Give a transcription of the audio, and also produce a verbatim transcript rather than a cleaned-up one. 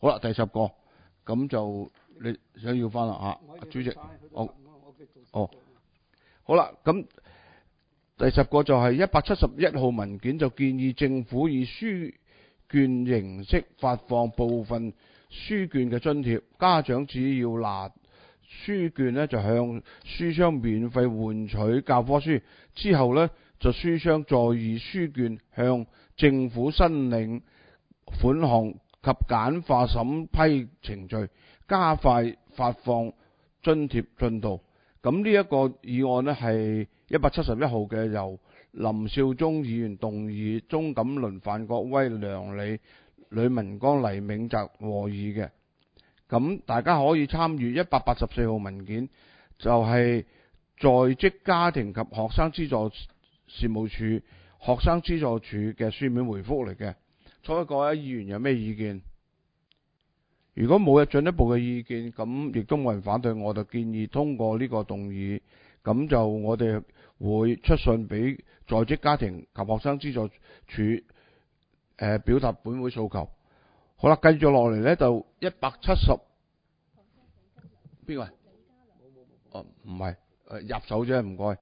好啦，第十個，咁就你想要翻啦嚇，主席。哦，哦，好啦，咁第十個就係一百七十一號文件，就建議政府以書券形式發放部分書券嘅津貼，家長只要拿書券呢，就向書商免費換取教科書，之後呢，就書商再以書券向政府申領款項及簡化審批程序，加快發放津貼進度。咁呢一個議案呢，係一百七十一號嘅，由林少忠議員動議，鍾錦麟、范國威、梁理、呂文剛、黎銘澤和議嘅。咁大家可以參與一百八十四號文件，就係在職家庭及學生資助事務處、學生資助處嘅書面回覆嚟嘅。所以各位議員有咩意見？如果冇進一步嘅意見，咁亦都冇人反對，我就建議通過呢個動議。咁就我哋會出信俾在職家庭及學生資助處，誒、呃、表達本會訴求。好啦，繼續落嚟呢，就一百七十邊個？哦，唔係，誒入手啫，唔該。